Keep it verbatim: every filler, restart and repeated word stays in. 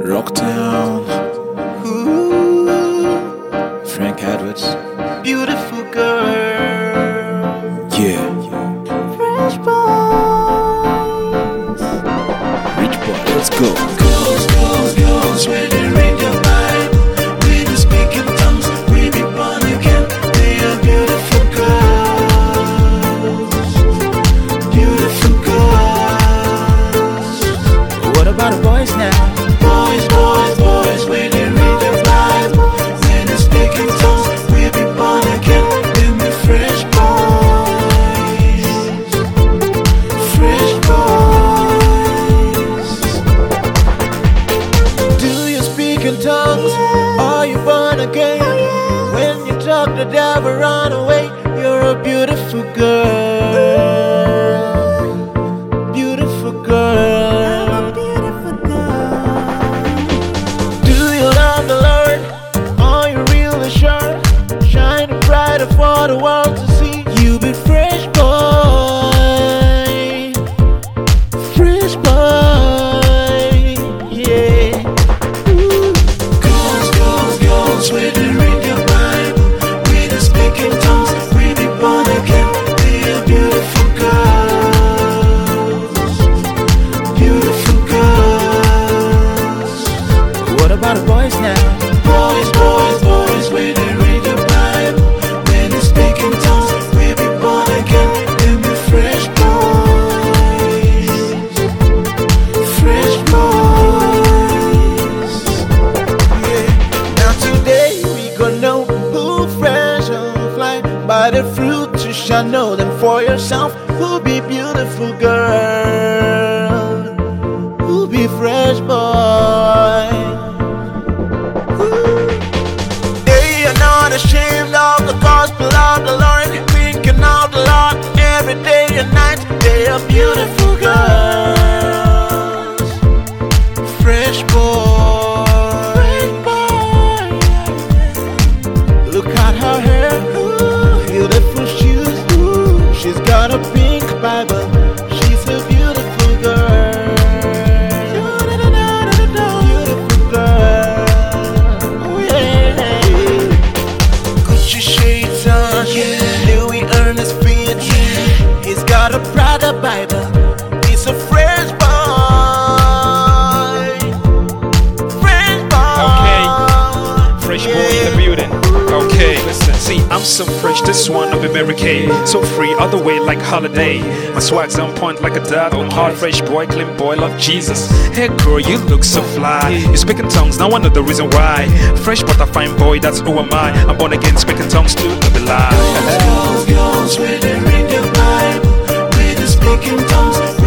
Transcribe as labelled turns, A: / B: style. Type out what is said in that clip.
A: Rocktown. Ooh. Frank Edwards.
B: Beautiful girl.
A: Yeah.
B: Fresh boys.
A: Rich boy, let's go.
B: Girls, girls, girls, when they read the Bible, when they speak in tongues, we be born again. They are beautiful girls. Beautiful girls.
A: What about the boys now?
B: Boys, boys, boys, when they read the Bible, when they speak in tongues, we be born again. Then we fresh boys. Fresh boys. Do you speak in tongues? Are you born again? When you talk, the devil run away. You're a beautiful girl. Beautiful girl. Do you love the Lord? Are you really sure? Shining brighter for the world to see. You be fresh boy. Fresh boy. Yeah. Ooh. Girls, girls, girls, when they read your Bible, when they speak in tongues, we be born again. They are beautiful girls. Beautiful girls.
A: What about the boys now?
B: Boys, boys, boys, when they read the Bible, when they speak in tongues, we be born again. Then we fresh boys. Fresh boys. Yeah. Now today we gonna know who fresh or fly. By the fruit you shall know them for yourself. Who be beautiful girl? Who be fresh boy? They are not ashamed of the gospel of the Lord, thinking of the Lord every day and night. They are beautiful girls. Fresh boy. Fresh boy. Look at her hair. Ooh, beautiful shoes. Ooh, she's got a pink Bible. She's a beautiful girl. Beautiful girl. Oh, yeah. Gucci shades on, yeah. Louis Ernest fit, yeah. He's got a Prada Bible. He's a fresh boy. Fresh boy.
C: Okay. Fresh boy in the building. Okay, listen, see, I'm so fresh, this one of Mary Kay. So free, all the way like holiday. My swag's on point like a dot on hard. Fresh boy, clean boy, love Jesus. Hey girl, you look so fly. You speak in tongues, now I know the reason why. Fresh but a fine boy, that's who am I. I'm born again, speaking tongues to the lie.
B: Girls, girls, when they read the Bible, when they speak in tongues,